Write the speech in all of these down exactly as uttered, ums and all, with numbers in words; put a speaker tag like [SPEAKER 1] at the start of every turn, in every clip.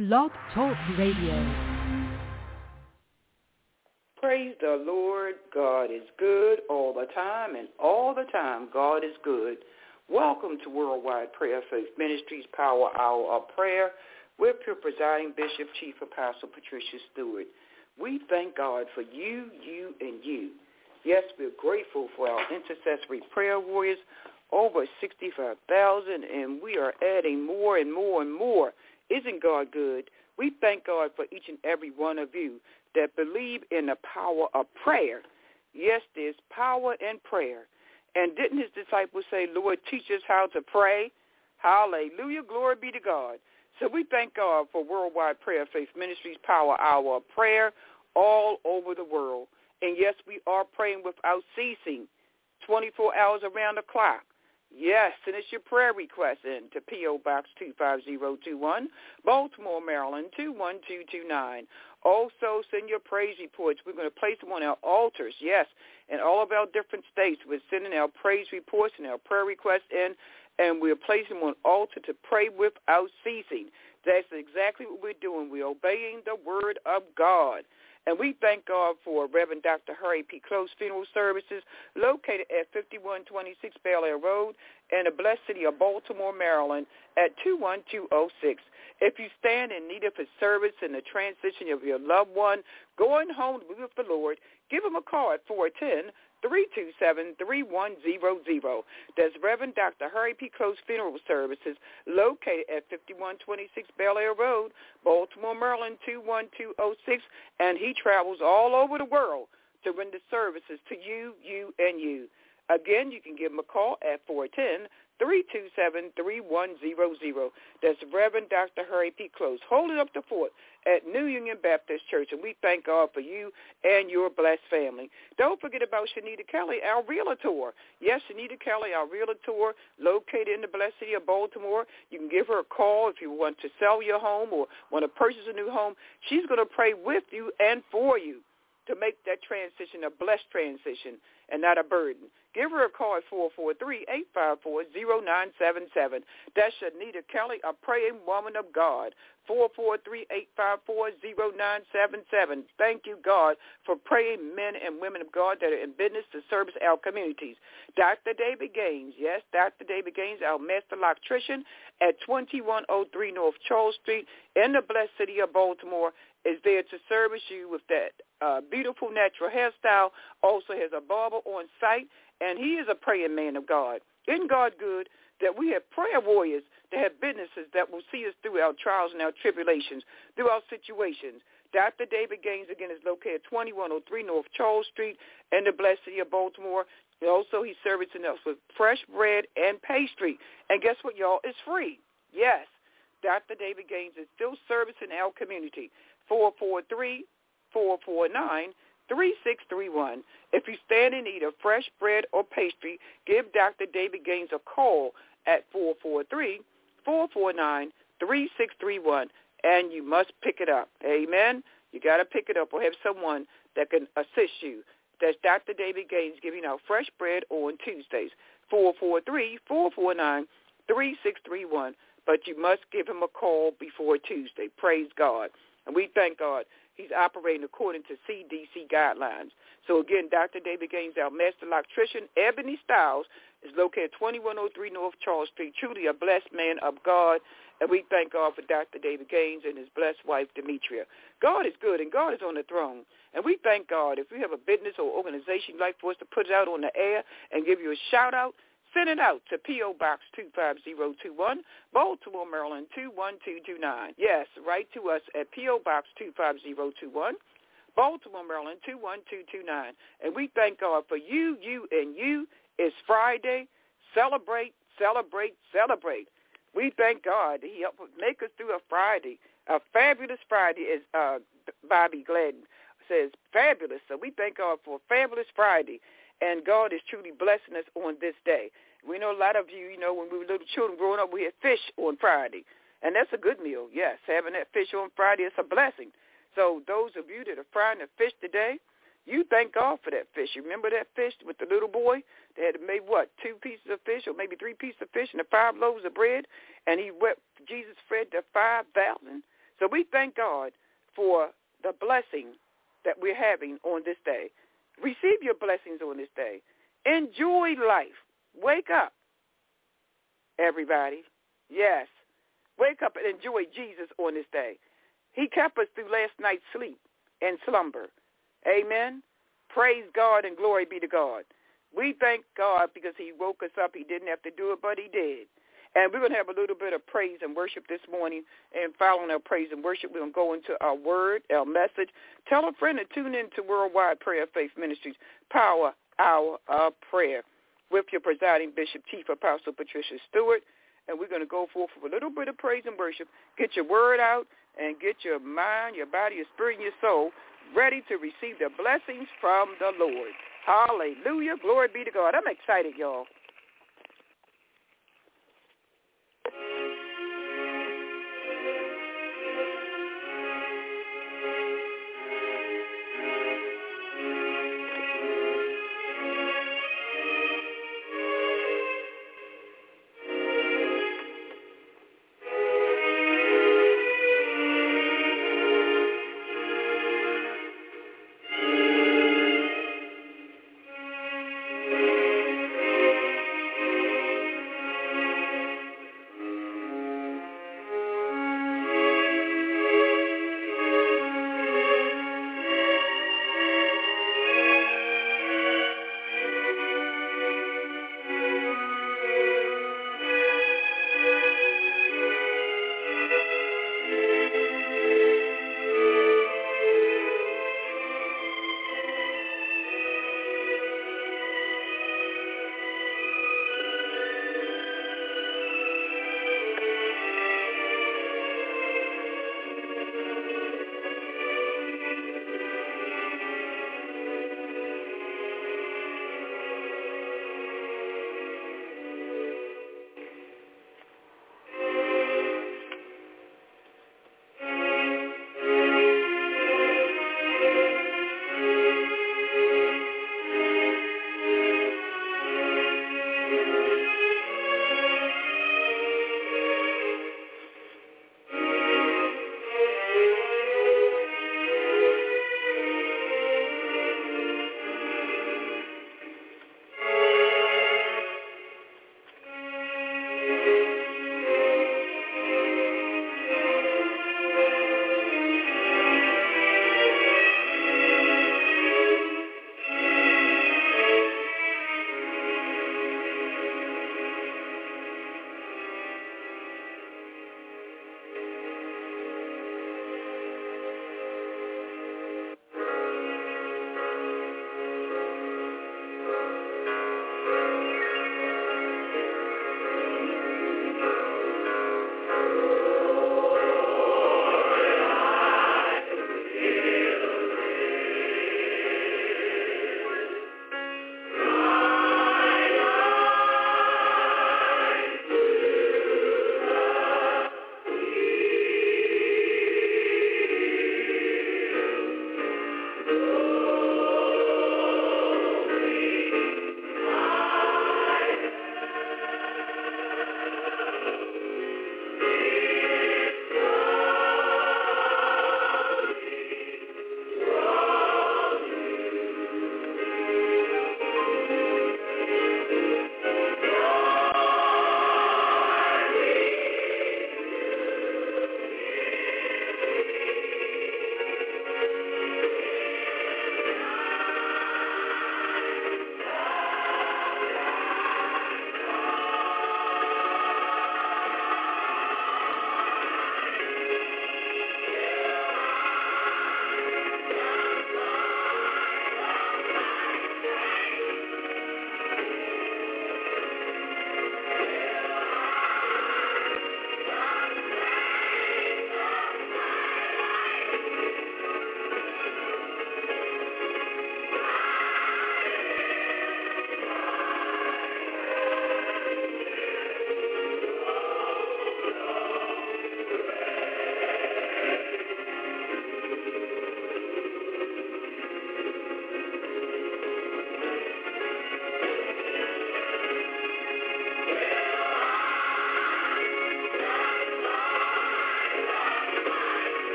[SPEAKER 1] Blog Talk Radio.
[SPEAKER 2] Praise the Lord. God is good all the time, and all the time God is good. Welcome to Worldwide Prayer Faith Ministries Power Hour of Prayer with your presiding Bishop, Chief Apostle Patricia Stewart. We thank God for you, you, and you. Yes, we're grateful for our intercessory prayer warriors, over sixty-five thousand, and we are adding more and more and more. Isn't God good? We thank God for each and every one of you that believe in the power of prayer. Yes, there's power in prayer. And didn't his disciples say, Lord, teach us how to pray? Hallelujah, glory be to God. So we thank God for Worldwide Prayer Faith Ministries Power Hour of Prayer all over the world. And yes, we are praying without ceasing, twenty-four hours around the clock. Yes, and it's your prayer request in to P O. Box two five zero two one, Baltimore, Maryland, two one two two nine. Also, send your praise reports. We're going to place them on our altars, yes, in all of our different states. We're sending our praise reports and our prayer requests in, and we're placing them on altar to pray without ceasing. That's exactly what we're doing. We're obeying the word of God. And we thank God for Reverend Doctor Harry P. Close Funeral Services located at fifty-one twenty-six Bel Air Road in the blessed city of Baltimore, Maryland at two one two oh six. If you stand in need of his service in the transition of your loved one going home to be with the Lord, give him a call at four one zero, three two seven, three one zero zero. That's Reverend Doctor Harry P. Close Funeral Services located at fifty-one twenty-six Bel Air Road, Baltimore, Maryland, two one two oh six, and he travels all over the world to render services to you, you, and you. Again, you can give him a call at four one zero, three two seven, three one zero zero. That's Reverend Doctor Harry P. Close, holding up the fort at New Union Baptist Church, and we thank God for you and your blessed family. Don't forget about Shanita Kelly, our realtor. Yes, Shanita Kelly, our realtor, located in the blessed city of Baltimore. You can give her a call if you want to sell your home or want to purchase a new home. She's going to pray with you and for you to make that transition a blessed transition and not a burden. Give her a call at four four three, eight five four, zero nine seven seven. That's Shanita Kelly, a praying woman of God. four four three, eight five four, zero nine seven seven. Thank you, God, for praying men and women of God that are in business to service our communities. Doctor David Gaines, yes, Doctor David Gaines, our master electrician at twenty-one oh three North Charles Street in the blessed city of Baltimore, is there to service you with that uh, beautiful natural hairstyle. Also has a barber on site, and he is a praying man of God. Isn't God good that we have prayer warriors that have businesses that will see us through our trials and our tribulations, through our situations? Doctor David Gaines, again, is located at twenty-one oh three North Charles Street in the blessed city of Baltimore. Also, he's servicing us with fresh bread and pastry. And guess what, y'all? It's free. Yes, Doctor David Gaines is still servicing our community. four four three, four four nine, three six three one. If you stand in need of fresh bread or pastry, give Doctor David Gaines a call at four four three, four four nine, three six three one, and you must pick it up. Amen? You got to pick it up or have someone that can assist you. That's Doctor David Gaines giving out fresh bread on Tuesdays, four four three, four four nine, three six three one. But you must give him a call before Tuesday. Praise God. And we thank God he's operating according to C D C guidelines. So, again, Doctor David Gaines, our master electrician, Ebony Styles, is located at twenty-one oh three North Charles Street, truly a blessed man of God. And we thank God for Doctor David Gaines and his blessed wife, Demetria. God is good, and God is on the throne. And we thank God. If you have a business or organization you'd like for us to put it out on the air and give you a shout-out, send it out to P O. Box two five zero two one, Baltimore, Maryland, two one two two nine. Yes, write to us at P O. Box two five zero two one, Baltimore, Maryland, two one two two nine. And we thank God for you, you, and you. It's Friday. Celebrate, celebrate, celebrate. We thank God that he helped make us through a Friday, a fabulous Friday, as uh, Bobby Gladden says, fabulous. So we thank God for a fabulous Friday. And God is truly blessing us on this day. We know a lot of you, you know, when we were little children growing up, we had fish on Friday. And that's a good meal, yes. Having that fish on Friday is a blessing. So those of you that are frying the fish today, you thank God for that fish. You remember that fish with the little boy? They had made, what, two pieces of fish or maybe three pieces of fish and the five loaves of bread? And he wept, Jesus fed the five thousand. So we thank God for the blessing that we're having on this day. Receive your blessings on this day. Enjoy life. Wake up, everybody. Yes. Wake up and enjoy Jesus on this day. He kept us through last night's sleep and slumber. Amen. Praise God and glory be to God. We thank God because he woke us up. He didn't have to do it, but he did. And we're going to have a little bit of praise and worship this morning. And following our praise and worship, we're going to go into our word, our message. Tell a friend to tune in to Worldwide Prayer Faith Ministries, Power Hour of Prayer, with your presiding Bishop, Chief Apostle Patricia Stewart. And we're going to go forth with a little bit of praise and worship. Get your word out and get your mind, your body, your spirit, and your soul ready to receive the blessings from the Lord. Hallelujah. Glory be to God. I'm excited, y'all.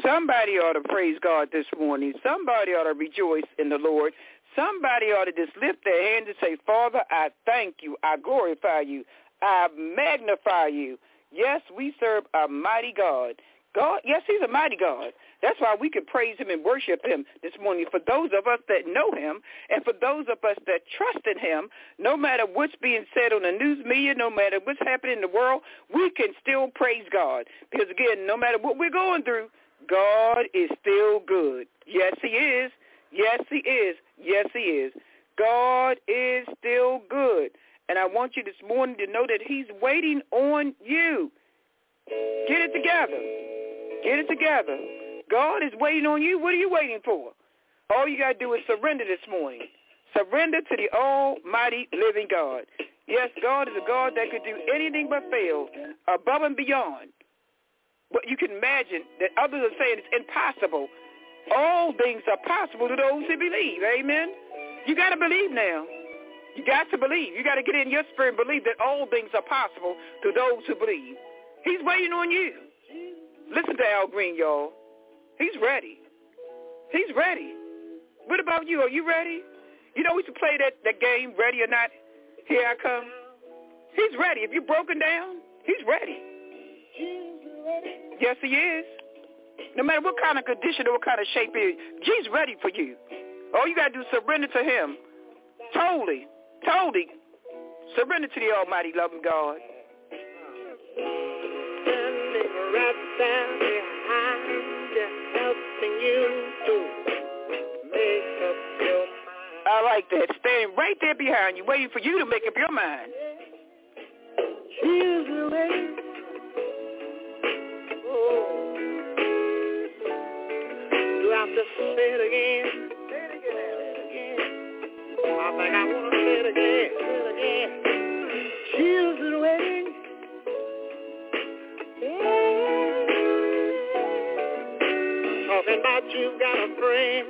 [SPEAKER 2] Somebody ought to praise God this morning. Somebody ought to rejoice in the Lord. Somebody ought to just lift their hand and say, Father, I thank you. I glorify you. I magnify you. Yes, we serve a mighty God. God, yes, he's a mighty God. That's why we can praise him and worship him this morning. For those of us that know him and for those of us that trust in him, no matter what's being said on the news media, no matter what's happening in the world, we can still praise God. Because, again, no matter what we're going through, God is still good. Yes, he is. Yes, he is. Yes, he is. God is still good. And I want you this morning to know that he's waiting on you. Get it together. Get it together. God is waiting on you. What are you waiting for? All you got to do is surrender this morning. Surrender to the almighty living God. Yes, God is a God that could do anything but fail, above and beyond. But you can imagine that others are saying it's impossible. All things are possible to those who believe. Amen? You got to believe now. You got to believe. You got to get in your spirit and believe that all things are possible to those who believe. He's waiting on you. Listen to Al Green, y'all. He's ready. He's ready. What about you? Are you ready? You know we should play that, that game, Ready or Not, Here I Come. He's ready. If you're broken down, he's ready. Yes, he is. No matter what kind of condition or what kind of shape it is, Jesus ready for you. All you got to do is surrender to him. Totally, totally. Surrender to the almighty loving God.
[SPEAKER 3] Standing right down behind you, helping you to make up your mind.
[SPEAKER 2] I like that. Standing right there behind you, waiting for you to make up your mind.
[SPEAKER 3] Here's the way. Oh. Do I have to say it again? Say it again. Say it again. I think I want to say it again. Say it again. She's been waiting. Yeah. Talking about you've got a friend.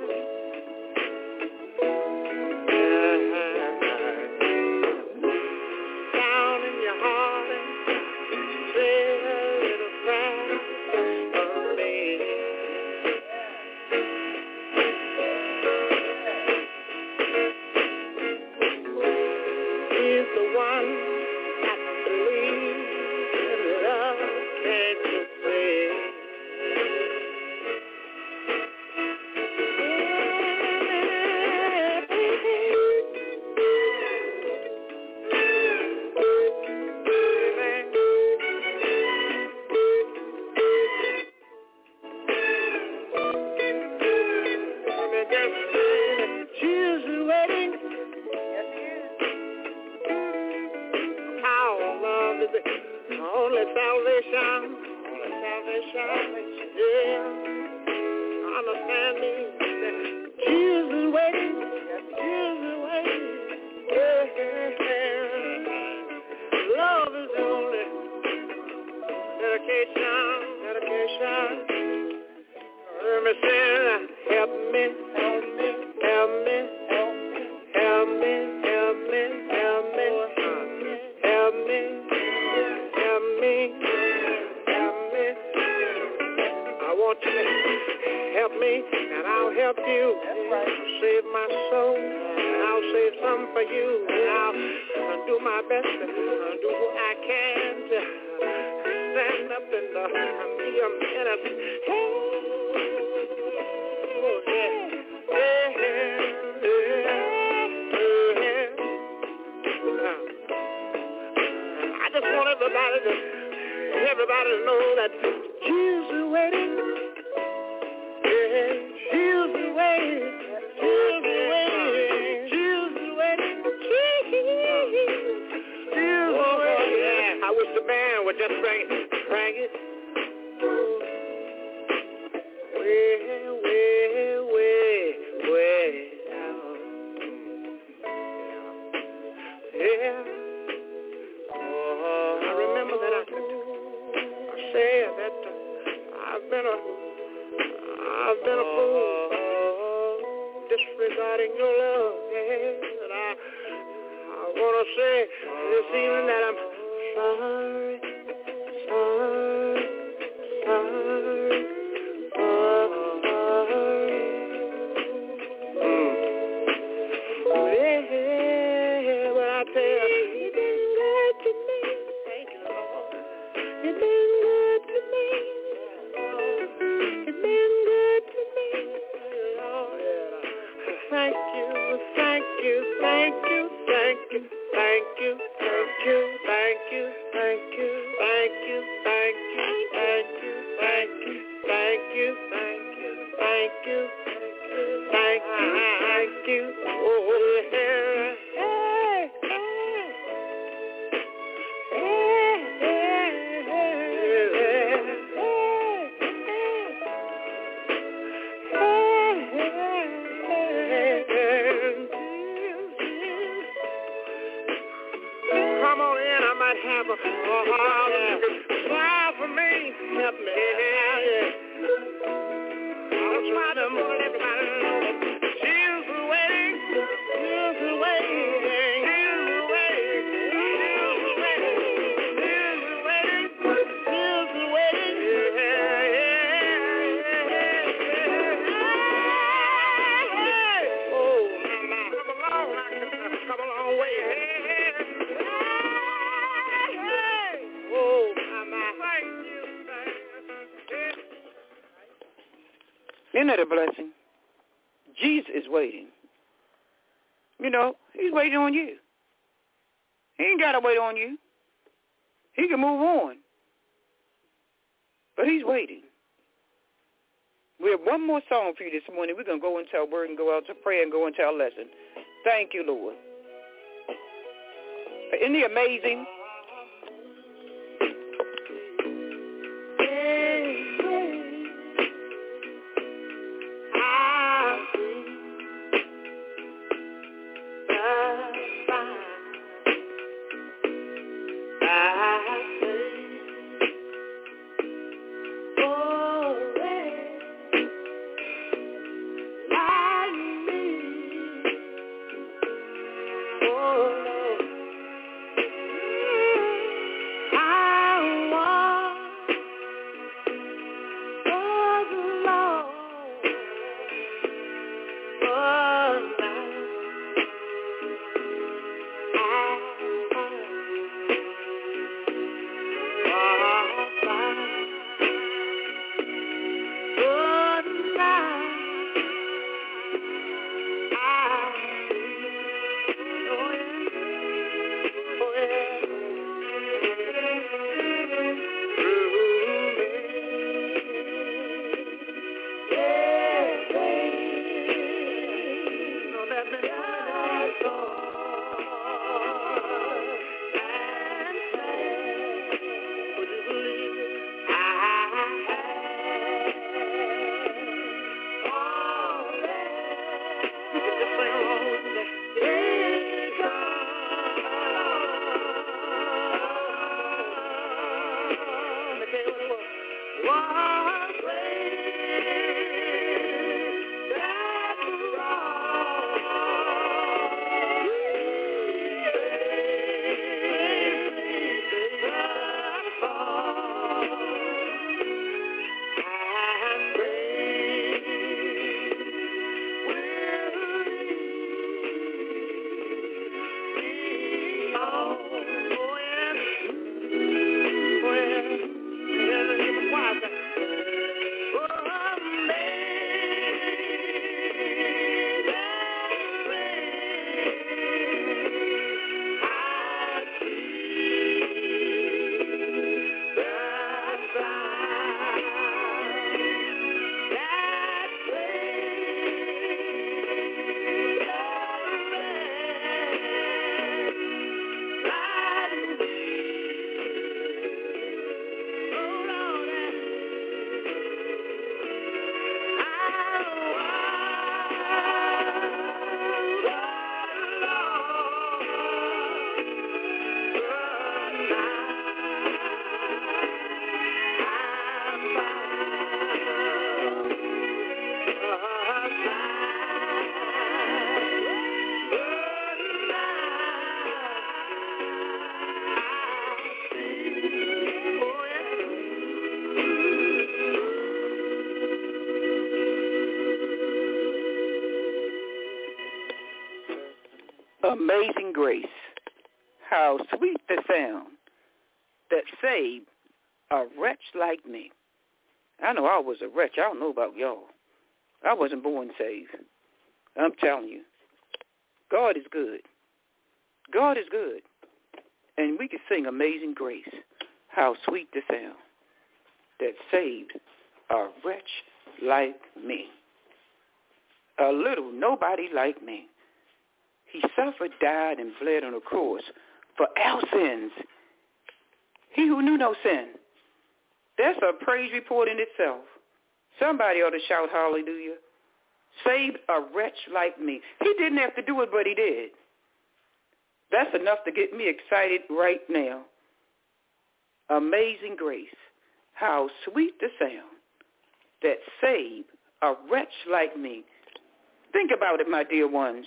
[SPEAKER 3] Uh-huh. Down in your heart and say a little prayer for me. He's the one that believes in love, can't you see? Only salvation, only salvation, yeah. Understand me, Jesus is waiting, Jesus is waiting, yeah. Love is the only dedication, dedication. Let me sing, help me, help me, help me, help me, help me, help me, help me. Help me, help me. I want you to help me, and I'll help you. That's right. Save my soul, and I'll save some for you. And I'll, I'll do my best to do what I can to stand up and uh, be a minute. Hey, oh, yeah. Yeah, yeah, yeah, yeah. I just want everybody to, everybody to know that Jesus is waiting. Yeah, Jesus is waiting. Jesus is waiting. Jesus is waiting. Jesus is waiting. I wish the band would just bring it, bring it. Way, way, way, way down. Yeah. I remember that I could I said that uh, I've been a I've been a fool disregarding your love, yeah. And I I wanna say this evening that I'm sorry, sorry, sorry, sorry. you, thank you, thank you, thank you, thank you. Oh, yeah. Hey, hey. Hey, hey, come on in, I might have a heart. Smile for me, help me. I'll try to let everybody know that she's waiting, she's waiting, she's waiting, she's waiting, she's waiting, she's waiting. Yeah, yeah, yeah. Oh, mama, come along, come a long way. Oh, mama, thank you, thank you.
[SPEAKER 2] Isn't that a blessing? Jesus is waiting. You know, he's waiting on you. He ain't got to wait on you. He can move on. But he's waiting. We have one more song for you this morning. We're going to go into our word and go out to pray and go into our lesson. Thank you, Lord. Isn't he amazing? Amazing grace, how sweet the sound that saved a wretch like me. I know I was a wretch. I don't know about y'all. I wasn't born saved. I'm telling you, God is good. God is good. And we can sing Amazing Grace, how sweet the sound that saved a wretch like me. A little nobody like me. He suffered, died, and bled on the cross for our sins. He who knew no sin. That's a praise report in itself. Somebody ought to shout hallelujah. Saved a wretch like me. He didn't have to do it, but he did. That's enough to get me excited right now. Amazing grace. How sweet the sound that saved a wretch like me. Think about it, my dear ones.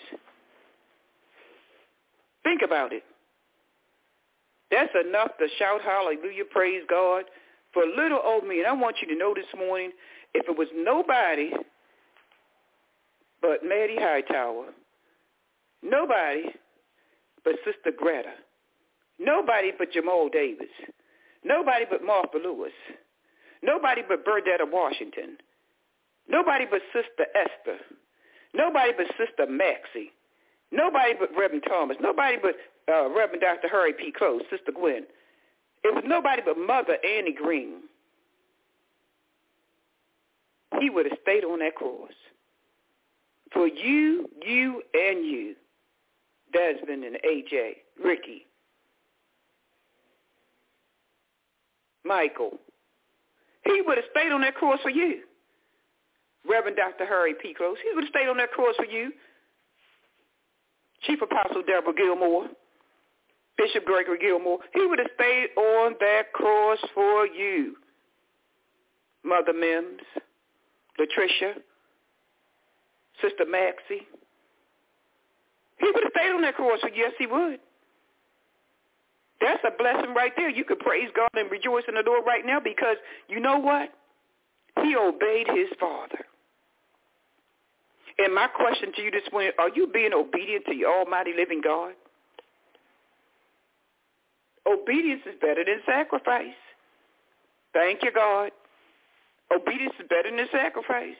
[SPEAKER 2] Think about it. That's enough to shout hallelujah, praise God, for little old me. And I want you to know this morning, if it was nobody but Maddie Hightower, nobody but Sister Greta, nobody but Jamal Davis, nobody but Martha Lewis, nobody but Burdetta Washington, nobody but Sister Esther, nobody but Sister Maxie, nobody but Reverend Thomas, nobody but uh, Reverend Doctor Harry P. Close, Sister Gwen. It was nobody but Mother Annie Green. He would have stayed on that cross. For you, you, and you, Desmond and A J, Ricky, Michael. He would have stayed on that cross for you. Reverend Doctor Harry P. Close, he would have stayed on that cross for you. Chief Apostle Deborah Gilmore, Bishop Gregory Gilmore, he would have stayed on that cross for you. Mother Mims, Latricia, Sister Maxie. He would have stayed on that cross for you. Yes, he would. That's a blessing right there. You could praise God and rejoice in the Lord right now because you know what? He obeyed his Father. And my question to you this morning, are you being obedient to your almighty living God? Obedience is better than sacrifice. Thank you, God. Obedience is better than sacrifice.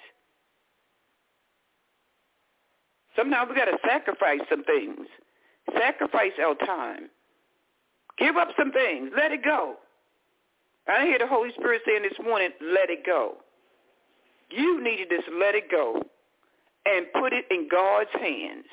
[SPEAKER 2] Sometimes we got to sacrifice some things. Sacrifice our time. Give up some things. Let it go. I hear the Holy Spirit saying this morning, let it go. You needed this, let it go, and put it in God's hands.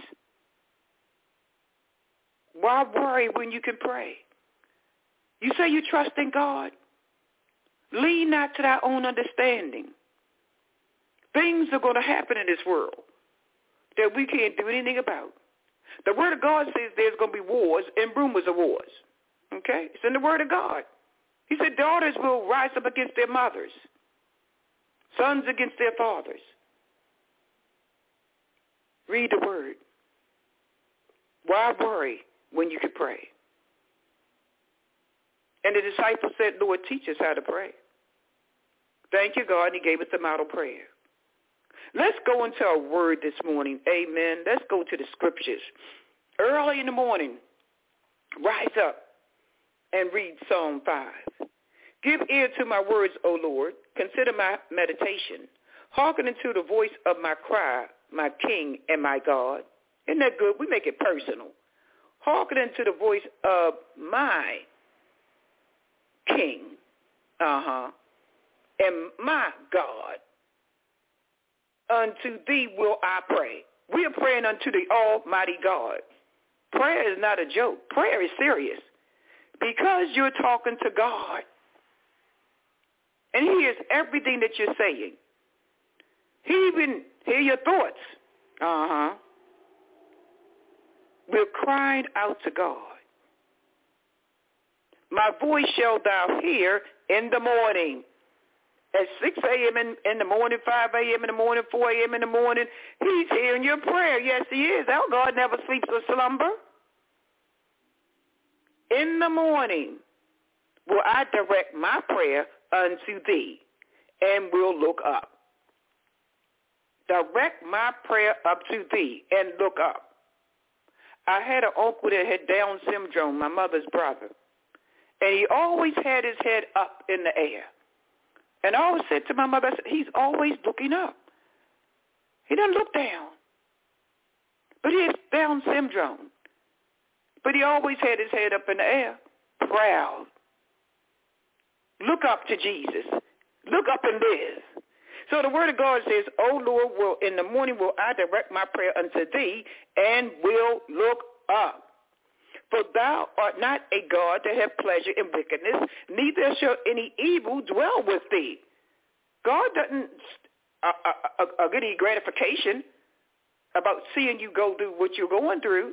[SPEAKER 2] Why worry when you can pray? You say you trust in God. Lean not to thy own understanding. Things are going to happen in this world that we can't do anything about. The Word of God says there's going to be wars and rumors of wars. Okay? It's in the Word of God. He said daughters will rise up against their mothers, sons against their fathers. Read the Word. Why worry when you can pray? And the disciples said, Lord, teach us how to pray. Thank you, God. He gave us the model prayer. Let's go into our word this morning. Amen. Let's go to the scriptures. Early in the morning, rise up and read Psalm five. Give ear to my words, O Lord. Consider my meditation. Hearken unto the voice of my cry, my King and my God. Isn't that good? We make it personal. Hearken unto the voice of my King, uh-huh, and my God. Unto thee will I pray. We are praying unto the Almighty God. Prayer is not a joke. Prayer is serious because you're talking to God. And he hears everything that you're saying. He even hears your thoughts. Uh-huh. We're crying out to God. My voice shall thou hear in the morning. At six a.m. In, in the morning, five a.m. in the morning, four a.m. in the morning, he's hearing your prayer. Yes, he is. Our God never sleeps or slumber. In the morning will I direct my prayer unto thee, and will look up. Direct my prayer up to thee, and look up. I had an uncle that had Down syndrome, my mother's brother, and he always had his head up in the air. And I always said to my mother, I said, he's always looking up. He doesn't look down. But he has Down syndrome. But he always had his head up in the air, proud. Look up to Jesus. Look up and live. So the word of God says, O Lord, will in the morning will I direct my prayer unto thee, and will look up. For thou art not a God that hath pleasure in wickedness, neither shall any evil dwell with thee. God doesn't uh, uh, uh, get any gratification about seeing you go through what you're going through.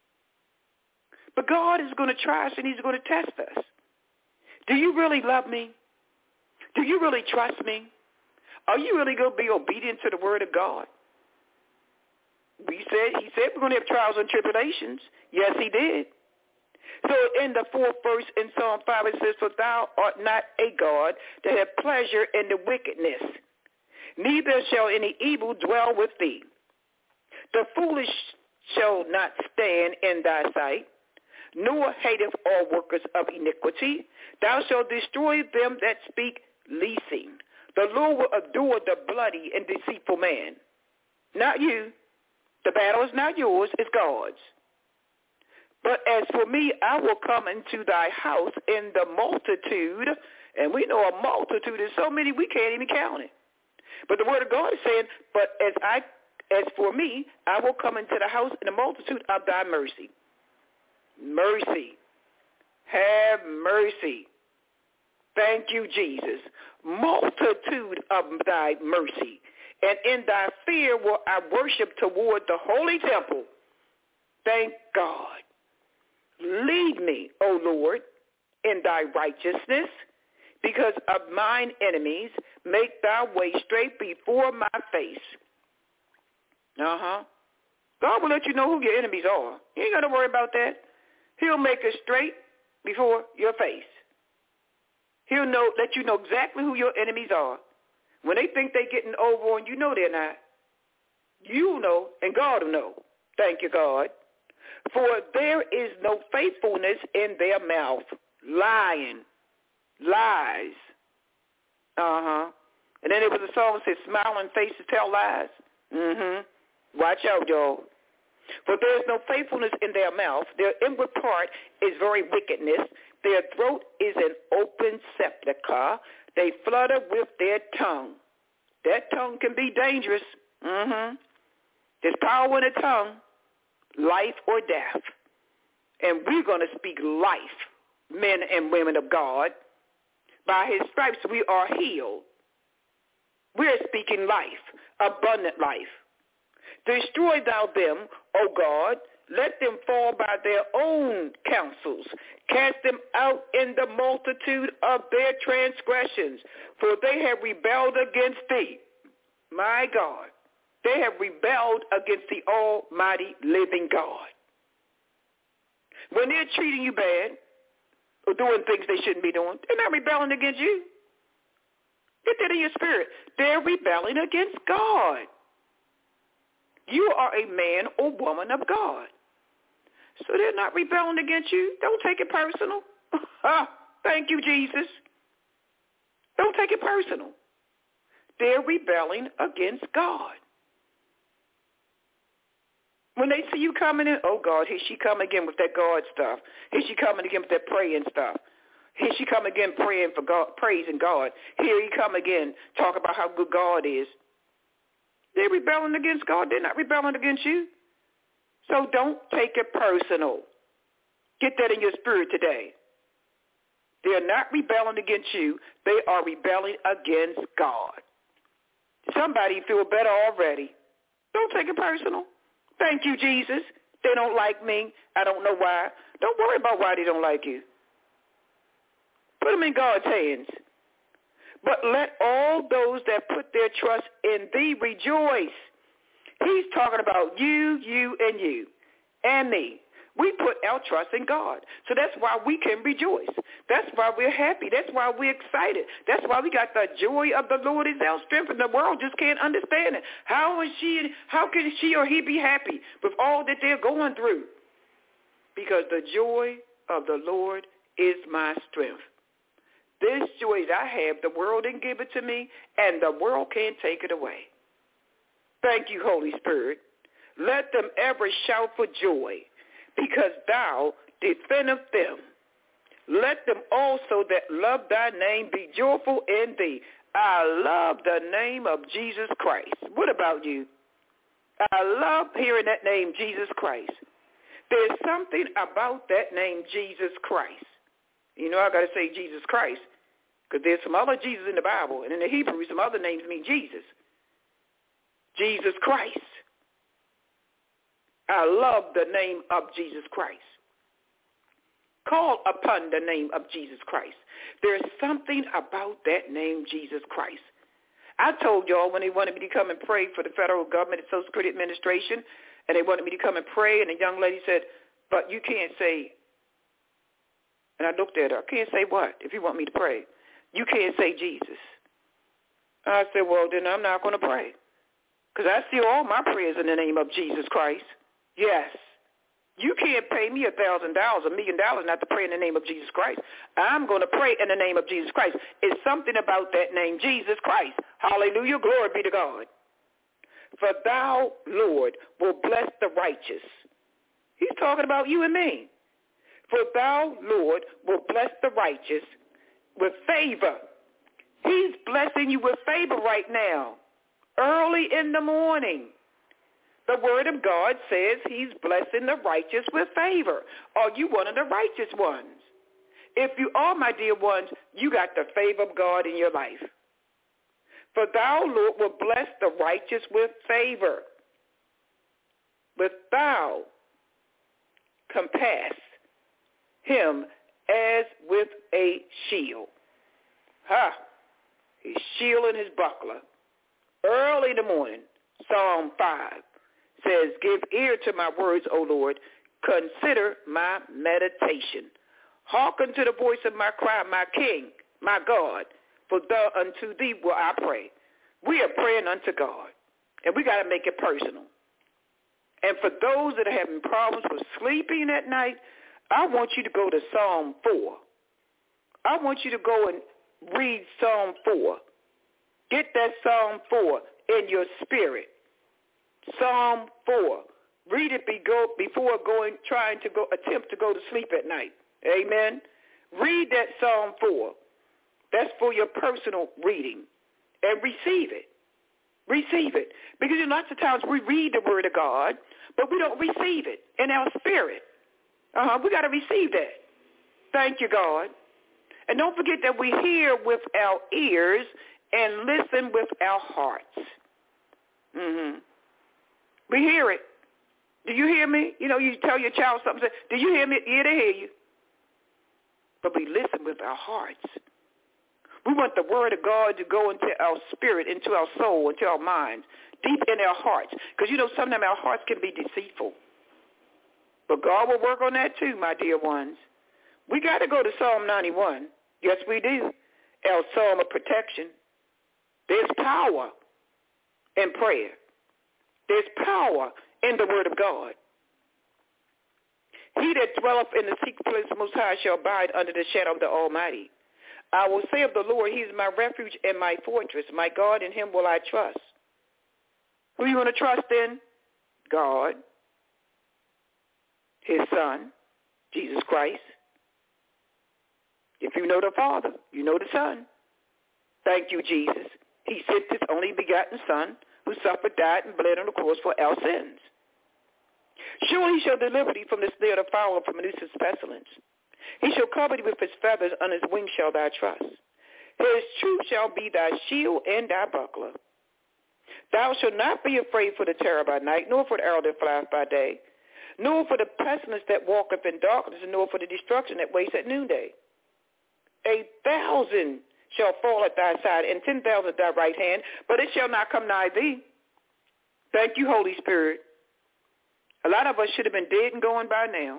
[SPEAKER 2] But God is going to try us, and he's going to test us. Do you really love me? Do you really trust me? Are you really going to be obedient to the word of God? We said, he said we're going to have trials and tribulations. Yes, he did. So in the fourth verse in Psalm five, it says, for thou art not a God that hath pleasure in the wickedness, neither shall any evil dwell with thee. The foolish shall not stand in thy sight, nor hateth all workers of iniquity. Thou shalt destroy them that speak leasing. The Lord will adore the bloody and deceitful man. Not you. The battle is not yours, it's God's. But as for me, I will come into thy house in the multitude. And we know a multitude is so many we can't even count it. But the word of God is saying, but as I, as for me, I will come into the house in the multitude of thy mercy. Mercy. Have mercy. Thank you, Jesus. Multitude of thy mercy. And in thy fear will I worship toward the holy temple. Thank God. Lead me, O Lord, in thy righteousness, because of mine enemies. Make thy way straight before my face. Uh-huh. God will let you know who your enemies are. You ain't got to worry about that. He'll make it straight before your face. He'll know, let you know exactly who your enemies are. When they think they're getting over on you, know they're not. You know, and God will know. Thank you, God. For there is no faithfulness in their mouth. Lying. Lies. Uh-huh. And then there was a song that said, smiling faces tell lies. Mm-hmm. Watch out, y'all. For there is no faithfulness in their mouth. Their inward part is very wickedness. Their throat is an open sepulchre. They flutter with their tongue. That tongue can be dangerous. Mm-hmm. There's power in the tongue, life or death. And we're going to speak life, men and women of God. By his stripes we are healed. We're speaking life, abundant life. Destroy thou them, O God. Let them fall by their own counsels. Cast them out in the multitude of their transgressions, for they have rebelled against thee. My God, they have rebelled against the almighty living God. When they're treating you bad or doing things they shouldn't be doing, they're not rebelling against you. Get that in your spirit. They're rebelling against God. You are a man or woman of God. So they're not rebelling against you. Don't take it personal. Thank you, Jesus. Don't take it personal. They're rebelling against God. When they see you coming in, oh, God, here she come again with that God stuff. Here she coming again with that praying stuff. Here she come again praying for God, praising God. Here he come again talking about how good God is. They're rebelling against God. They're not rebelling against you. So don't take it personal. Get that in your spirit today. They're not rebelling against you. They are rebelling against God. Somebody feel better already. Don't take it personal. Thank you, Jesus. They don't like me. I don't know why. Don't worry about why they don't like you. Put them in God's hands. But let all those that put their trust in thee rejoice. He's talking about you, you, and you, and me. We put our trust in God. So that's why we can rejoice. That's why we're happy. That's why we're excited. That's why we got the joy of the Lord is our strength, and the world just can't understand it. How is she, how can she or he be happy with all that they're going through? Because the joy of the Lord is my strength. This joy that I have, the world didn't give it to me, and the world can't take it away. Thank you, Holy Spirit. Let them ever shout for joy, because thou defendest them. Let them also that love thy name be joyful in thee. I love the name of Jesus Christ. What about you? I love hearing that name, Jesus Christ. There's something about that name, Jesus Christ. You know, I got to say Jesus Christ because there's some other Jesus in the Bible, and in the Hebrew, some other names mean Jesus. Jesus Christ. I love the name of Jesus Christ. Call upon the name of Jesus Christ. There's something about that name, Jesus Christ. I told y'all when they wanted me to come and pray for the federal government and Social Security Administration, and they wanted me to come and pray, and the young lady said, but you can't say, and I looked at her, I can't say what if you want me to pray? You can't say Jesus. I said, well, then I'm not going to pray because I seal all my prayers in the name of Jesus Christ. Yes. You can't pay me a thousand dollars, a million dollars not to pray in the name of Jesus Christ. I'm going to pray in the name of Jesus Christ. It's something about that name, Jesus Christ. Hallelujah. Glory be to God. For thou, Lord, will bless the righteous. He's talking about you and me. For thou, Lord, will bless the righteous with favor. He's blessing you with favor right now, early in the morning. The word of God says he's blessing the righteous with favor. Are you one of the righteous ones? If you are, my dear ones, you got the favor of God in your life. For thou, Lord, will bless the righteous with favor. With thou compass him as with a shield. Ha! His shield and his buckler. Early in the morning, Psalm five. Says, give ear to my words, O Lord. Consider my meditation. Hearken to the voice of my cry, my King, my God, for thou unto thee will I pray. We are praying unto God, and we got to make it personal. And for those that are having problems with sleeping at night, I want you to go to Psalm four. I want you to go and read Psalm four. Get that Psalm four in your spirit. Psalm four. Read it before going, trying to go, attempt to go to sleep at night. Amen. Read that Psalm four. That's for your personal reading. And receive it. Receive it. Because you know, lots of times we read the word of God, but we don't receive it in our spirit. Uh-huh. We got to receive that. Thank you, God. And don't forget that we hear with our ears and listen with our hearts. Mm-hmm. We hear it. Do you hear me? You know, you tell your child something. Do you hear me? Yeah, they hear you. But we listen with our hearts. We want the word of God to go into our spirit, into our soul, into our minds, deep in our hearts. Because, you know, sometimes our hearts can be deceitful. But God will work on that too, my dear ones. We got to go to Psalm ninety-one. Yes, we do. Our psalm of protection. There's power in prayer. There's power in the word of God. He that dwelleth in the secret place of the Most High shall abide under the shadow of the Almighty. I will say of the Lord, he is my refuge and my fortress. My God, in him will I trust. Who you want to trust in? God, his Son, Jesus Christ. If you know the Father, you know the Son. Thank you, Jesus. He sent his only begotten Son, who suffered, died, and bled on the cross for our sins. Surely he shall deliver thee from the snare of the fowler, from the noisome pestilence. He shall cover thee with his feathers, under his wings shall thou trust. His truth shall be thy shield and thy buckler. Thou shalt not be afraid for the terror by night, nor for the arrow that flieth by day, nor for the pestilence that walketh in darkness, nor for the destruction that wastes at noonday. A thousand shall fall at thy side, and ten thousand at thy right hand, but it shall not come nigh thee. Thank you, Holy Spirit. A lot of us should have been dead and going by now.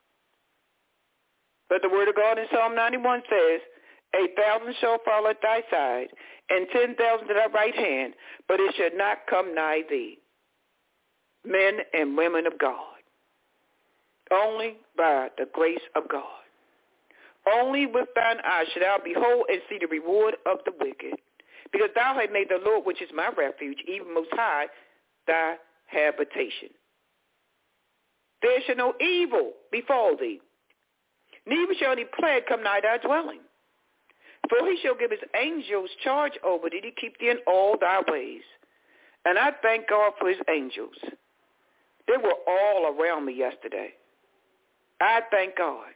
[SPEAKER 2] But the word of God in Psalm ninety-one says, a thousand shall fall at thy side, and ten thousand at thy right hand, but it shall not come nigh thee. Men and women of God. Only by the grace of God. Only with thine eyes shalt thou behold and see the reward of the wicked. Because thou hast made the Lord, which is my refuge, even Most High, thy habitation. There shall no evil befall thee, neither shall any plague come nigh thy dwelling. For he shall give his angels charge over thee to keep thee in all thy ways. And I thank God for his angels. They were all around me yesterday. I thank God.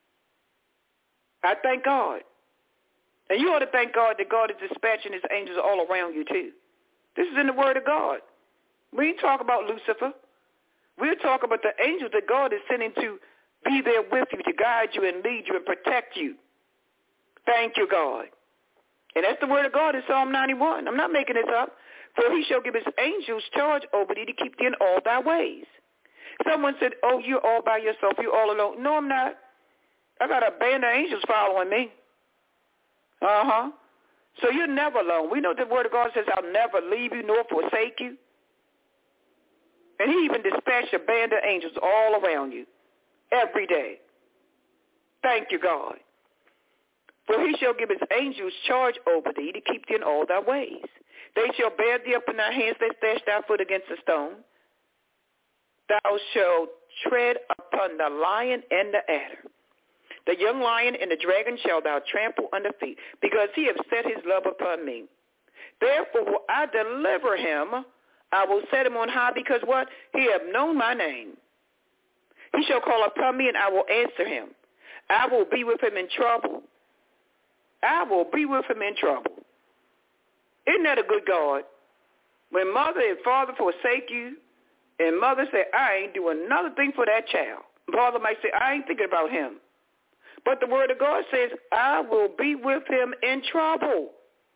[SPEAKER 2] I thank God. And you ought to thank God that God is dispatching his angels all around you too. This is in the Word of God. We ain't talk about Lucifer. We're talking about the angels that God is sending to be there with you, to guide you and lead you and protect you. Thank you, God. And that's the Word of God in Psalm ninety-one. I'm not making this up. For he shall give his angels charge over thee to keep thee in all thy ways. Someone said, oh, you're all by yourself. You're all alone. No, I'm not. I got a band of angels following me. Uh-huh. So you're never alone. We know the Word of God says, I'll never leave you nor forsake you. And he even dispatched a band of angels all around you every day. Thank you, God. For he shall give his angels charge over thee to keep thee in all thy ways. They shall bear thee up in thy hands, lest dash thy foot against a stone. Thou shalt tread upon the lion and the adder. The young lion and the dragon shall thou trample under feet, because he hath set his love upon me. Therefore will I deliver him. I will set him on high, because what? He hath known my name. He shall call upon me, and I will answer him. I will be with him in trouble. I will be with him in trouble. Isn't that a good God? When mother and father forsake you, and mother say, I ain't doing another thing for that child. Father might say, I ain't thinking about him. But the Word of God says, I will be with him in trouble.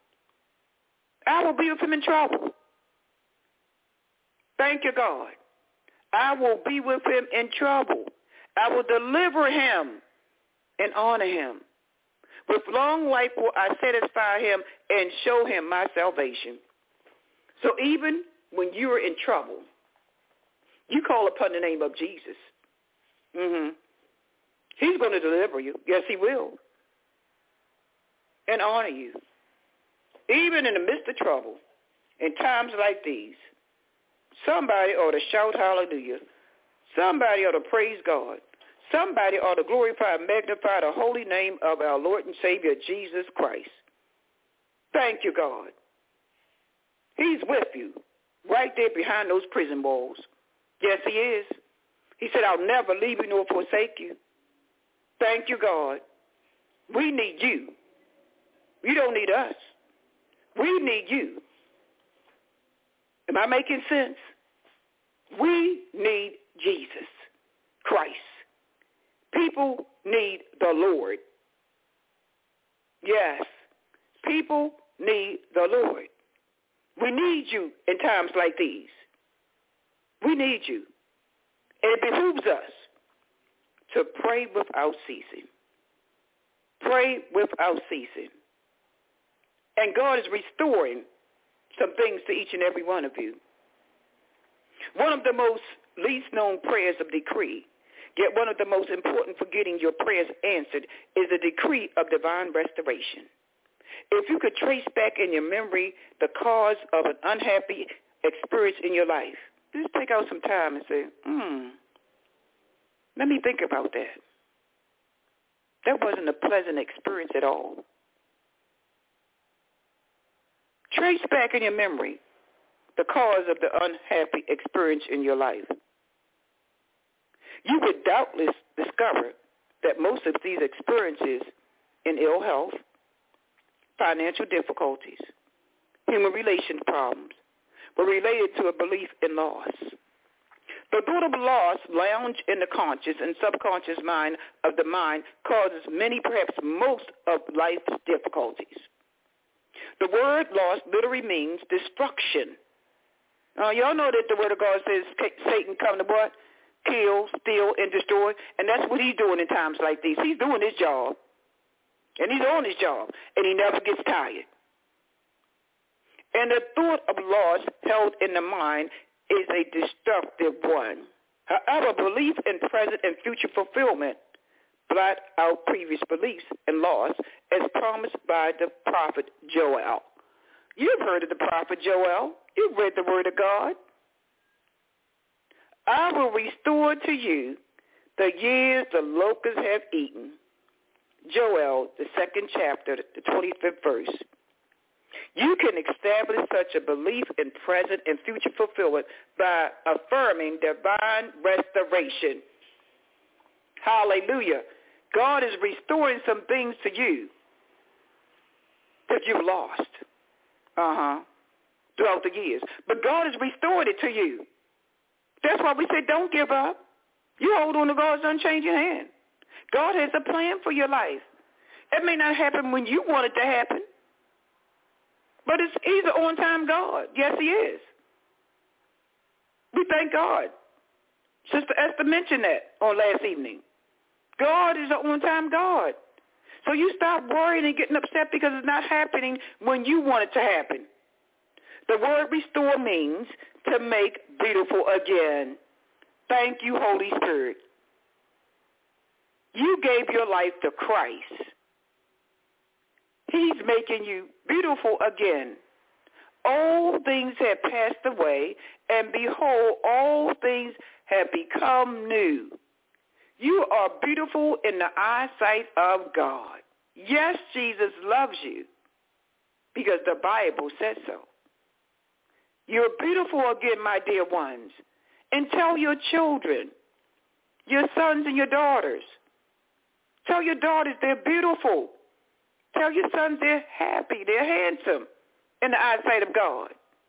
[SPEAKER 2] I will be with him in trouble. Thank you, God. I will be with him in trouble. I will deliver him and honor him. With long life will I satisfy him and show him my salvation. So even when you are in trouble, you call upon the name of Jesus. Mm-hmm. He's going to deliver you. Yes, he will. And honor you. Even in the midst of trouble, in times like these, somebody ought to shout hallelujah. Somebody ought to praise God. Somebody ought to glorify and magnify the holy name of our Lord and Savior, Jesus Christ. Thank you, God. He's with you, right there behind those prison walls. Yes, he is. He said, I'll never leave you nor forsake you. Thank you, God. We need you. You don't need us. We need you. Am I making sense? We need Jesus Christ. People need the Lord. Yes, people need the Lord. We need you in times like these. We need you. And it behooves us to pray without ceasing. Pray without ceasing. And God is restoring some things to each and every one of you. One of the most least known prayers of decree, yet one of the most important for getting your prayers answered, is a decree of divine restoration. If you could trace back in your memory the cause of an unhappy experience in your life, just take out some time and say, hmm, let me think about that. That wasn't a pleasant experience at all. Trace back in your memory the cause of the unhappy experience in your life. You would doubtless discover that most of these experiences in ill health, financial difficulties, human relations problems were related to a belief in loss. The thought of loss lounge in the conscious and subconscious mind of the mind causes many, perhaps most, of life's difficulties. The word loss literally means destruction. Uh, y'all know that the Word of God says Satan come to what? Kill, steal, and destroy. And that's what he's doing in times like these. He's doing his job. And he's on his job. And he never gets tired. And the thought of loss held in the mind is a destructive one. However, belief in present and future fulfillment blot out previous beliefs and loss as promised by the prophet Joel. You've heard of the prophet Joel. You've read the Word of God. I will restore to you the years the locusts have eaten. Joel, the second chapter, the twenty-fifth verse. You can establish such a belief in present and future fulfillment by affirming divine restoration. Hallelujah. God is restoring some things to you that you've lost. Uh-huh. Throughout the years. But God has restored it to you. That's why we say don't give up. You hold on to God's unchanging hand. God has a plan for your life. It may not happen when you want it to happen, but it's, he's an on-time God. Yes, he is. We thank God. Sister Esther mentioned that on last evening. God is an on-time God. So you stop worrying and getting upset because it's not happening when you want it to happen. The word restore means to make beautiful again. Thank you, Holy Spirit. You gave your life to Christ. He's making you beautiful again. All things have passed away, and behold, all things have become new. You are beautiful in the eyesight of God. Yes, Jesus loves you because the Bible says so. You're beautiful again, my dear ones. And tell your children, your sons and your daughters. Tell your daughters they're beautiful. Tell your sons they're happy, they're handsome in the eyesight of God.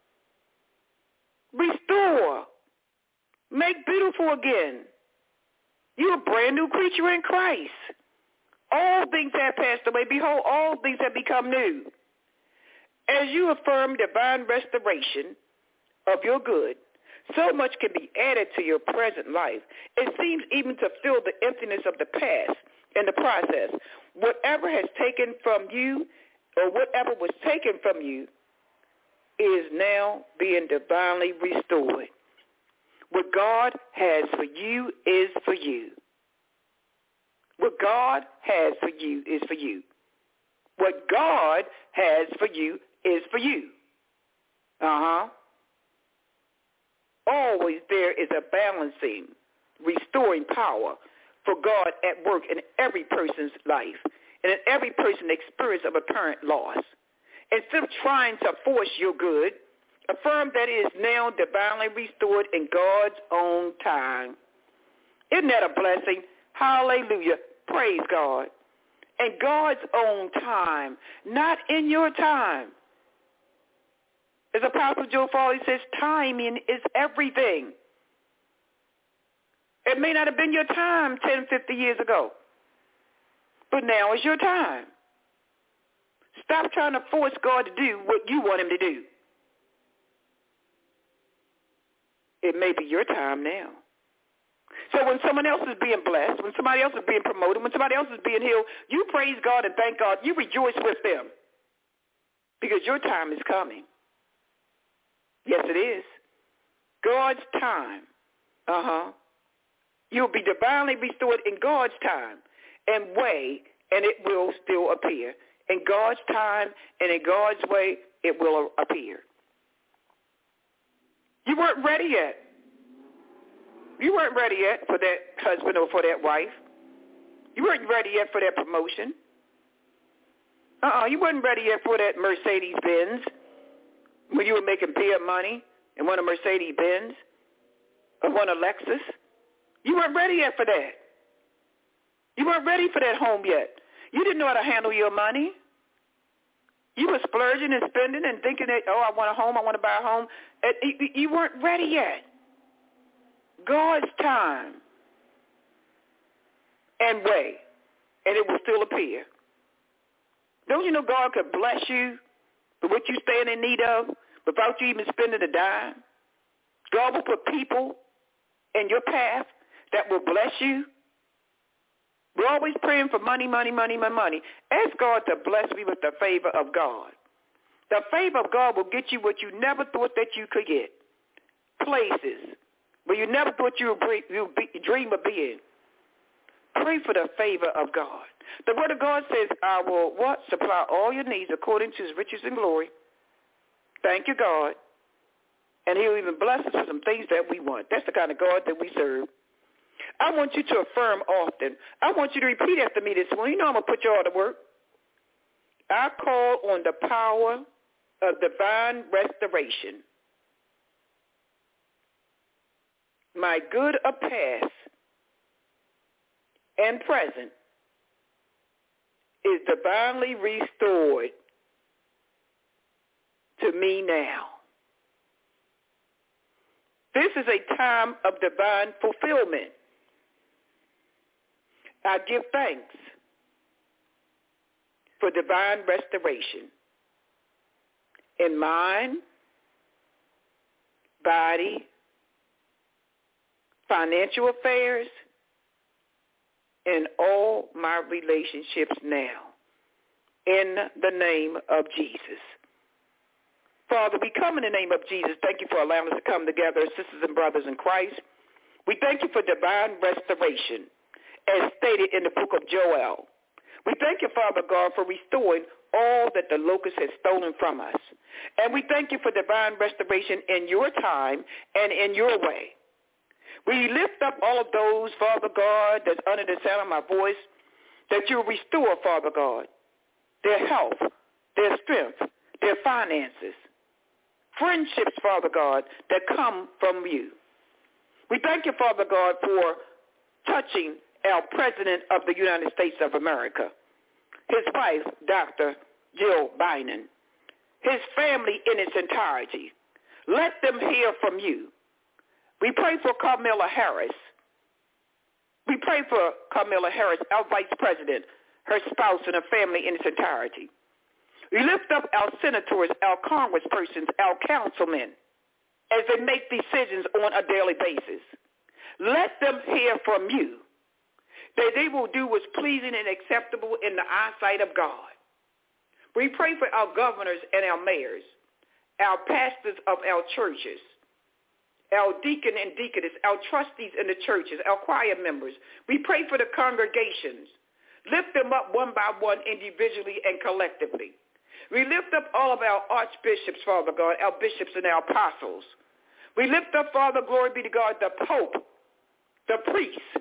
[SPEAKER 2] Restore. Make beautiful again. You're a brand new creature in Christ. All things have passed away. Behold, all things have become new. As you affirm divine restoration of your good, so much can be added to your present life. It seems even to fill the emptiness of the past in the process. Whatever has taken from you or whatever was taken from you is now being divinely restored. What God has for you is for you. What God has for you is for you. What God has for you is for you. Uh-huh. Always there is a balancing, restoring power for God at work in every person's life and in every person's experience of apparent loss. Instead of trying to force your good, affirm that it is now divinely restored in God's own time. Isn't that a blessing? Hallelujah. Praise God. In God's own time, not in your time. As Apostle Joe Farley says, timing is everything. It may not have been your time ten, fifty years ago, but now is your time. Stop trying to force God to do what you want him to do. It may be your time now. So when someone else is being blessed, when somebody else is being promoted, when somebody else is being healed, you praise God and thank God. You rejoice with them because your time is coming. Yes, it is. God's time. Uh-huh. You'll be divinely restored in God's time and way, and it will still appear. In God's time and in God's way, it will appear. You weren't ready yet. You weren't ready yet for that husband or for that wife. You weren't ready yet for that promotion. Uh-uh, you weren't ready yet for that Mercedes-Benz when you were making beer money and won a Mercedes-Benz or won a Lexus. You weren't ready yet for that. You weren't ready for that home yet. You didn't know how to handle your money. You were splurging and spending and thinking that, oh, I want a home, I want to buy a home. You weren't ready yet. God's time and way, and it will still appear. Don't you know God could bless you for what you stand in need of without you even spending a dime? God will put people in your path that will bless you. We're always praying for money, money, money, money, money. Ask God to bless me with the favor of God. The favor of God will get you what you never thought that you could get. Places where you never thought you would be, dream of being. Pray for the favor of God. The word of God says, I will what? Supply all your needs according to his riches and glory. Thank you, God. And he'll even bless us with some things that we want. That's the kind of God that we serve. I want you to affirm often. I want you to repeat after me this morning. You know I'm going to put you all to work. I call on the power of divine restoration. My good of past and present is divinely restored to me now. This is a time of divine fulfillment. I give thanks for divine restoration in mind, body, financial affairs, and all my relationships now, in the name of Jesus. Father, we come in the name of Jesus. Thank you for allowing us to come together as sisters and brothers in Christ. We thank you for divine restoration, as stated in the book of Joel. We thank you, Father God, for restoring all that the locust has stolen from us. And we thank you for divine restoration in your time and in your way. We lift up all of those, Father God, that's under the sound of my voice, that you restore, Father God, their health, their strength, their finances, friendships, Father God, that come from you. We thank you, Father God, for touching our President of the United States of America, his wife, Doctor Jill Biden, his family in its entirety. Let them hear from you. We pray for Kamala Harris. We pray for Kamala Harris, our Vice President, her spouse, and her family in its entirety. We lift up our senators, our congresspersons, our councilmen, as they make decisions on a daily basis. Let them hear from you, that they will do what's pleasing and acceptable in the eyesight of God. We pray for our governors and our mayors, our pastors of our churches, our deacon and deaconess, our trustees in the churches, our choir members. We pray for the congregations. Lift them up one by one, individually and collectively. We lift up all of our archbishops, Father God, our bishops and our apostles. We lift up, Father, glory be to God, the Pope, the priests.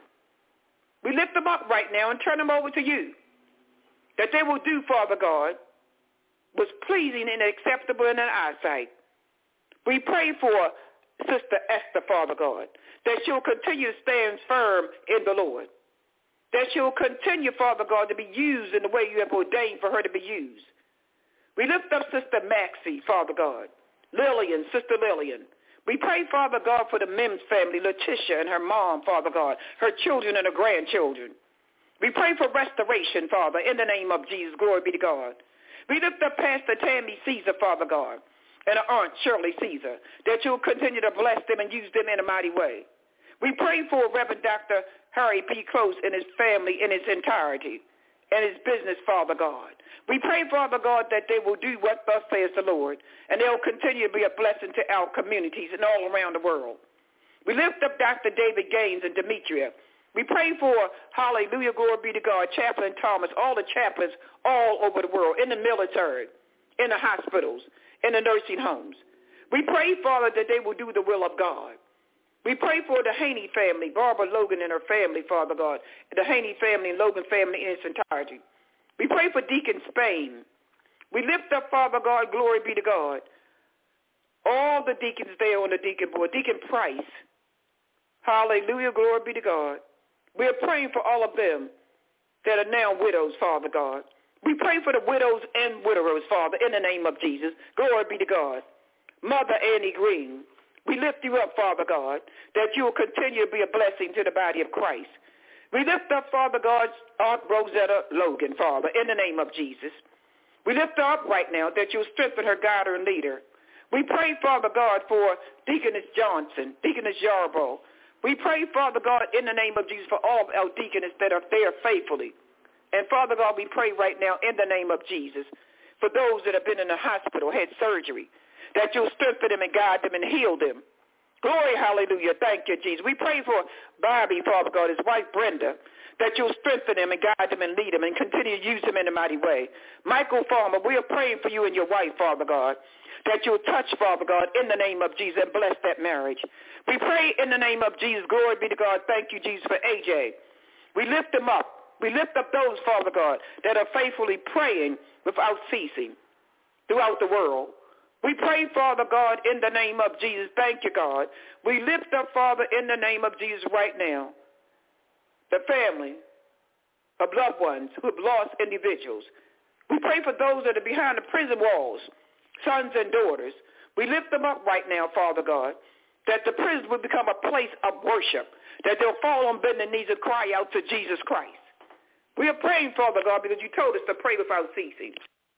[SPEAKER 2] We lift them up right now and turn them over to you, that they will do, Father God, what's pleasing and acceptable in their eyesight. We pray for Sister Esther, Father God, that she'll continue to stand firm in the Lord, that she'll continue, Father God, to be used in the way you have ordained for her to be used. We lift up Sister Maxie, Father God, Lillian, Sister Lillian. We pray, Father God, for the Mims family, Letitia and her mom, Father God, her children and her grandchildren. We pray for restoration, Father, in the name of Jesus. Glory be to God. We lift up Pastor Tammy Caesar, Father God, and her aunt Shirley Caesar, that you'll continue to bless them and use them in a mighty way. We pray for Reverend Doctor Harry P. Close and his family in its entirety and his business, Father God. We pray, Father God, that they will do what thus says the Lord, and they'll continue to be a blessing to our communities and all around the world. We lift up Doctor David Gaines and Demetria. We pray for, hallelujah, glory be to God, Chaplain Thomas, all the chaplains all over the world, in the military, in the hospitals, in the nursing homes. We pray, Father, that they will do the will of God. We pray for the Haney family, Barbara Logan and her family, Father God, the Haney family and Logan family in its entirety. We pray for Deacon Spain. We lift up, Father God, glory be to God, all the deacons there on the deacon board, Deacon Price. Hallelujah, glory be to God. We are praying for all of them that are now widows, Father God. We pray for the widows and widowers, Father, in the name of Jesus. Glory be to God. Mother Annie Green, we lift you up, Father God, that you will continue to be a blessing to the body of Christ. We lift up, Father God, Aunt Rosetta Logan, Father, in the name of Jesus. We lift her up right now that you'll strengthen her, guide her, and lead her. We pray, Father God, for Deaconess Johnson, Deaconess Yarbrough. We pray, Father God, in the name of Jesus, for all of our deaconess that are there faithfully. And, Father God, we pray right now in the name of Jesus for those that have been in the hospital, had surgery, that you'll strengthen them and guide them and heal them. Glory, hallelujah. Thank you, Jesus. We pray for Bobby, Father God, his wife Brenda, that you'll strengthen them and guide them and lead them and continue to use them in a mighty way. Michael Farmer, we are praying for you and your wife, Father God, that you'll touch, Father God, in the name of Jesus, and bless that marriage. We pray in the name of Jesus. Glory be to God. Thank you, Jesus, for A J. We lift them up. We lift up those, Father God, that are faithfully praying without ceasing throughout the world. We pray, Father God, in the name of Jesus. Thank you, God. We lift up, Father, in the name of Jesus right now, the family of loved ones who have lost individuals. We pray for those that are behind the prison walls, sons and daughters. We lift them up right now, Father God, that the prison will become a place of worship, that they'll fall on bended knees and cry out to Jesus Christ. We are praying, Father God, because you told us to pray without ceasing,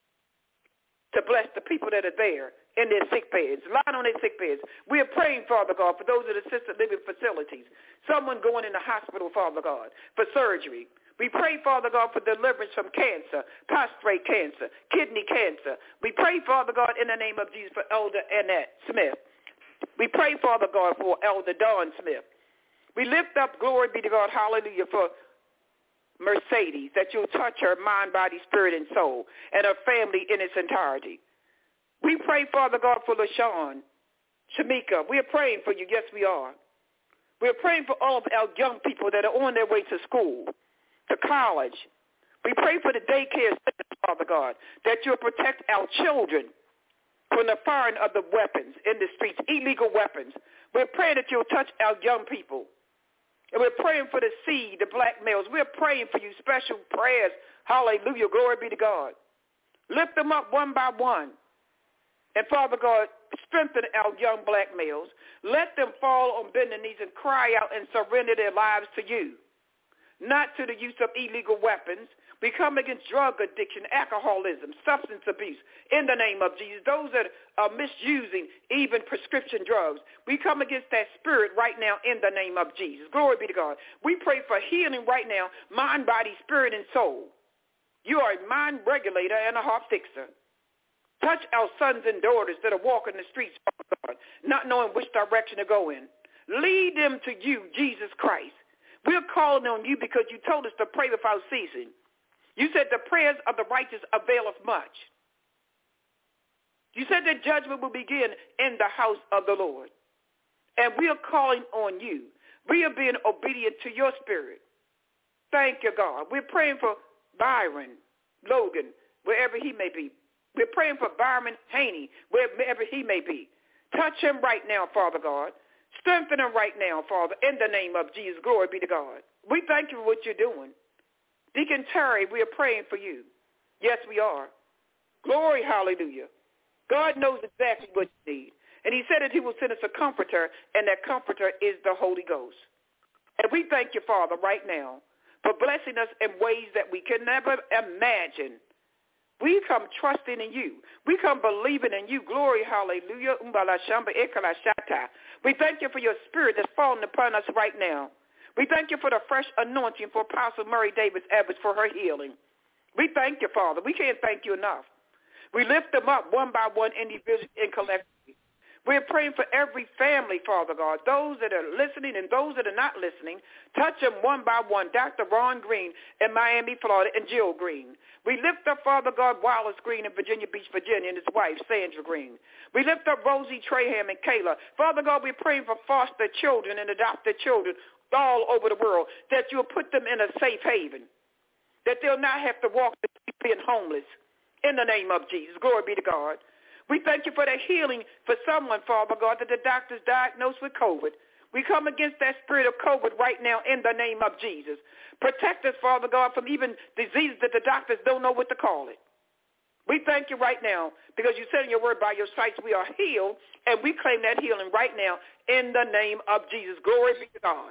[SPEAKER 2] to bless the people that are there in their sick beds, lying on their sick beds. We are praying, Father God, for those at assisted living facilities, someone going in the hospital, Father God, for surgery. We pray, Father God, for deliverance from cancer, prostate cancer, kidney cancer. We pray, Father God, in the name of Jesus, for Elder Annette Smith. We pray, Father God, for Elder Dawn Smith. We lift up, glory be to God, hallelujah, for Mercedes, that you'll touch her mind, body, spirit, and soul, and her family in its entirety. We pray, Father God, for LaShawn, Shamika. We are praying for you. Yes, we are. We are praying for all of our young people that are on their way to school, to college. We pray for the daycare centers, Father God, that you'll protect our children from the firing of the weapons in the streets, illegal weapons. We're praying that you'll touch our young people. And we're praying for the seed, the black males. We're praying for you, special prayers. Hallelujah. Glory be to God. Lift them up one by one. And Father God, strengthen our young black males. Let them fall on bended knees and cry out and surrender their lives to you, not to the use of illegal weapons. We come against drug addiction, alcoholism, substance abuse in the name of Jesus. Those that are misusing even prescription drugs, we come against that spirit right now in the name of Jesus. Glory be to God. We pray for healing right now, mind, body, spirit, and soul. You are a mind regulator and a heart fixer. Touch our sons and daughters that are walking the streets, God, not knowing which direction to go in. Lead them to you, Jesus Christ. We're calling on you because you told us to pray without ceasing. You said the prayers of the righteous availeth much. You said that judgment will begin in the house of the Lord. And we are calling on you. We are being obedient to your spirit. Thank you, God. We're praying for Byron Logan, wherever he may be. We're praying for Byron Haney, wherever he may be. Touch him right now, Father God. Strengthen him right now, Father, in the name of Jesus. Glory be to God. We thank you for what you're doing. Deacon Terry, we are praying for you. Yes, we are. Glory, hallelujah. God knows exactly what you need. And he said that he will send us a comforter, and that comforter is the Holy Ghost. And we thank you, Father, right now for blessing us in ways that we can never imagine. We come trusting in you. We come believing in you. Glory, hallelujah. We thank you for your spirit that's falling upon us right now. We thank you for the fresh anointing for Apostle Murray Davis Evans for her healing. We thank you, Father. We can't thank you enough. We lift them up one by one, individually and collectively. We're praying for every family, Father God, those that are listening and those that are not listening. Touch them one by one. Doctor Ron Green in Miami, Florida, and Jill Green. We lift up, Father God, Wallace Green in Virginia Beach, Virginia, and his wife, Sandra Green. We lift up Rosie Traham and Kayla. Father God, we're praying for foster children and adopted children all over the world, that you'll put them in a safe haven, that they'll not have to walk the street being homeless. In the name of Jesus, glory be to God. We thank you for that healing for someone, Father God, that the doctors diagnosed with COVID. We come against that spirit of COVID right now in the name of Jesus. Protect us, Father God, from even diseases that the doctors don't know what to call it. We thank you right now because you said in your word, by your stripes we are healed, and we claim that healing right now in the name of Jesus. Glory be to God.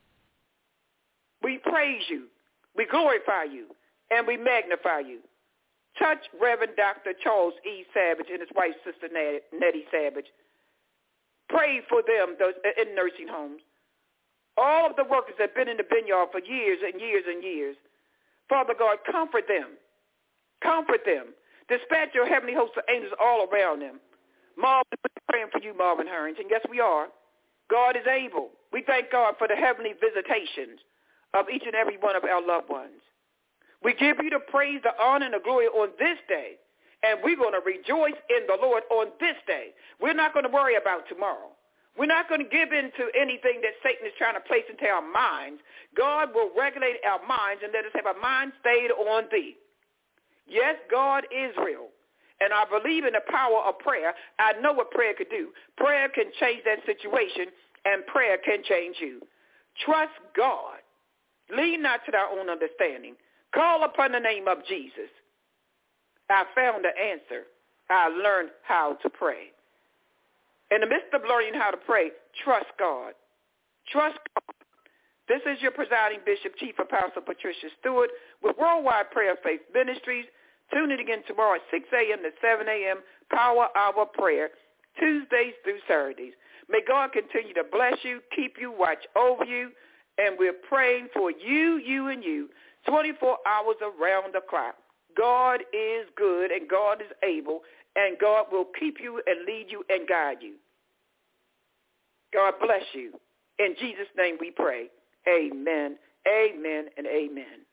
[SPEAKER 2] We praise you, we glorify you, and we magnify you. Touch Reverend Doctor Charles E. Savage and his wife, Sister Nettie Savage. Pray for them those in nursing homes. All of the workers that have been in the vineyard for years and years and years. Father God, comfort them. Comfort them. Dispatch your heavenly host of angels all around them. Marvin, we're praying for you, Marvin Harrington. Yes, we are. God is able. We thank God for the heavenly visitations of each and every one of our loved ones. We give you the praise, the honor, and the glory on this day. And we're going to rejoice in the Lord on this day. We're not going to worry about tomorrow. We're not going to give in to anything that Satan is trying to place into our minds. God will regulate our minds and let us have our mind stayed on thee. Yes, God is real. And I believe in the power of prayer. I know what prayer could do. Prayer can change that situation, and prayer can change you. Trust God. Lean not to thy own understanding. Call upon the name of Jesus. I found the answer. I learned how to pray. In the midst of learning how to pray, trust God. Trust God. This is your presiding bishop, Chief Apostle Patricia Stewart with Worldwide Prayer Faith Ministries. Tune in again tomorrow at six a.m. to seven a.m. Power Hour Prayer, Tuesdays through Saturdays. May God continue to bless you, keep you, watch over you, and we're praying for you, you, and you, twenty-four hours around the clock. God is good, and God is able, and God will keep you and lead you and guide you. God bless you. In Jesus' name we pray. Amen, amen, and amen.